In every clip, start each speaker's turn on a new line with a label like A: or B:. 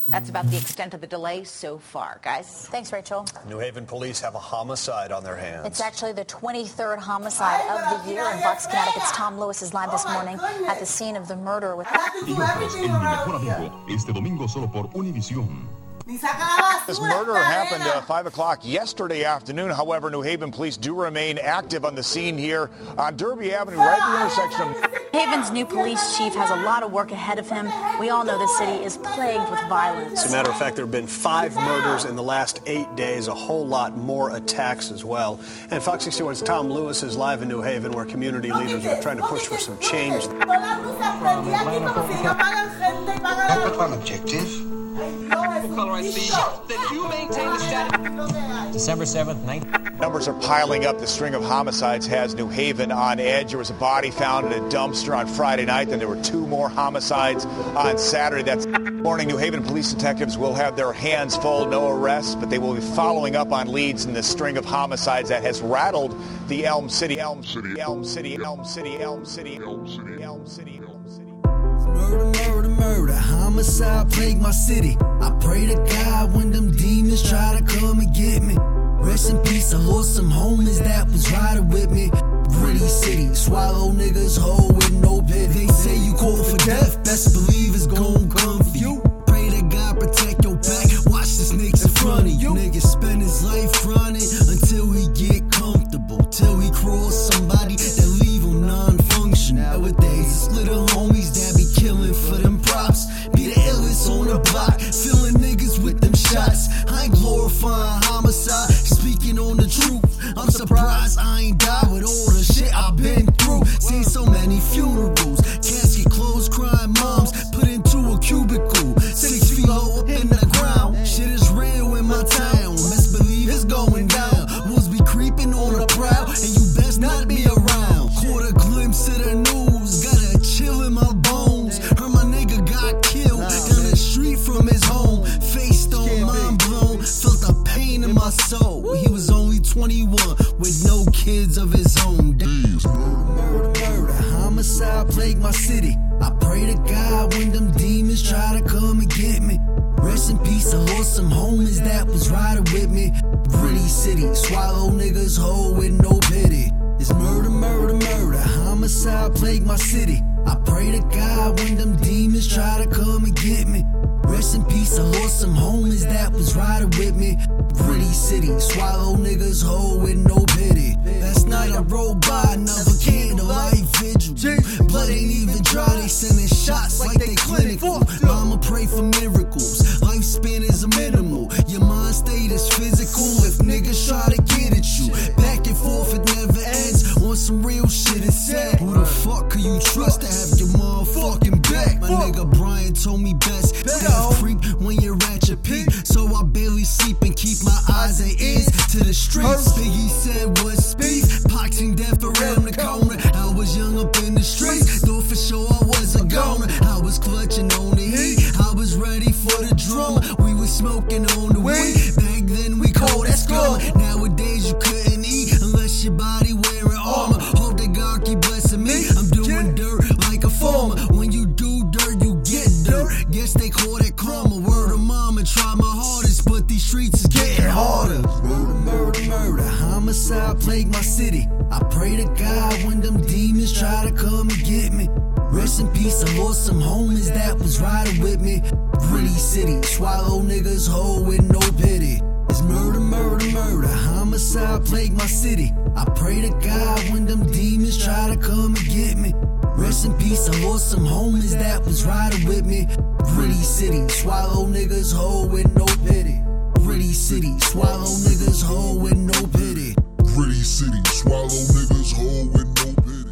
A: That's about the extent of the delay so far, guys.
B: Thanks, Rachel.
C: New Haven police have a homicide on their hands.
B: It's actually the 23rd homicide of the year in Bucks, Connecticut's Tom Lewis is live this morning at the scene of the murder with...
D: Y otros, El Mi Mejor Amigo, este domingo solo por Univisión.
E: This murder happened at 5 o'clock yesterday afternoon. However, New Haven police do remain active on the scene here on Derby Avenue, right at the intersection of...
B: Haven's new police chief has a lot of work ahead of him. We all know the city is plagued with violence.
C: As a matter of fact, there have been 5 murders in the last 8 days, a whole lot more attacks as well. And Fox 61's Tom Lewis is live in New Haven, where community leaders are trying to push for some change.
F: Objective.
G: December 7th, 19...
E: Numbers are piling up. The string of homicides has New Haven on edge. There was a body found in a dumpster on Friday night. Then there were 2 more homicides on Saturday. That's morning. New Haven police detectives will have their hands full. No arrests, but they will be following up on leads in this string of homicides that has rattled the Elm City.
H: Murder, murder, murder, homicide plague my city. I pray to God when them demons try to come and get me. Rest in peace, I lost some homies that was riding with me. Gritty city, swallow niggas whole with no pity. They say you call for death, best believe it's gon' come for you. Pray to God protect your back, watch the snakes in front of you. Nigga spend his life running until he get comfortable, till he cross somebody that leave him non-functional. Nowadays it's little homies that be killing for them props. Be the illest on the block, filling niggas with them shots. I ain't glorifying homicide, speaking on the truth. I'm surprised I ain't died with all the shit I've been through. Seen so many funerals, casket closed, crying moms put into a cubicle, 6 feet low up in the ground. Shit is real in my town, best believe it's going down. Wolves be creeping on the prowl, and you best not be around. Caught a glimpse of the news, got a chill in my bones. Heard my nigga got killed down the street from his home. Face stone, mind blown, felt the pain in my soul. He was only 21 with no kids of his own. Murder, murder, homicide plague my city. I pray to God when them demons try to come and get me. Rest in peace, I lost some homies that was riding with me. Gritty city, swallow niggas whole with no pity. It's murder, murder, murder, homicide plague my city. I pray to God when them demons try to come and get me. Rest in peace, I lost some homies that was riding with me. Gritty city, swallow niggas whole with no pity. Last night I rode by another candlelight vigil. Blood ain't even dry, they sending shots like they clinical. Mama pray for miracles, lifespan is a minimal. Your mind state is physical if niggas try to get at you. Back and forth, it never ends. On some real shit is said. Who the fuck could you trust to have your motherfucking back? My nigga Brian told me best. Creep when you're at your peak, so I barely sleep and keep my eyes and ears to the streets. Biggie said what speak, boxing death around the corner. I was young up in the streets, though for sure I wasn't goner. I was clutching on the heat, I was ready for the drama. We was smoking on the weed, back then we called that scum. Nowadays you couldn't eat unless your body wearing armor. Hope that God keep blessing me, I'm doing dirt like a farmer. When you do dirt, you get dirt. Guess they call that karma. Word of mama, try my hardest, but these streets is getting harder. Murder, murder, murder, homicide plague my city. I pray to God when them demons try to come and get me. Rest in peace, I lost some homies that was riding with me. Gritty city, swallow niggas whole with no pity. It's murder, murder, murder, homicide plague my city. I pray to God when them demons try to come and get me. Rest in peace, I lost some homies that was riding with me. Gritty city, swallow niggas whole with no pity. Gritty city, swallow niggas whole with no pity.
D: Gritty city, swallow niggas whole with no pity.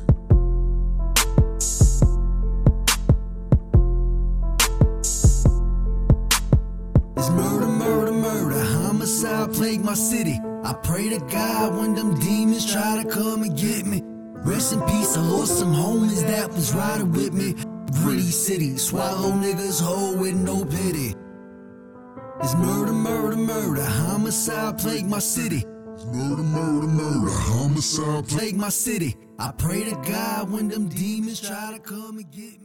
H: It's murder, murder, murder, homicide plague my city. I pray to God when them demons try to come and get me. Rest in peace, I lost some homies that was riding with me. Gritty city, swallow niggas whole with no pity. It's murder, murder, murder, homicide plague my city.
D: It's murder, murder, murder, homicide
H: plague my city. I pray to God when them demons try to come and get me.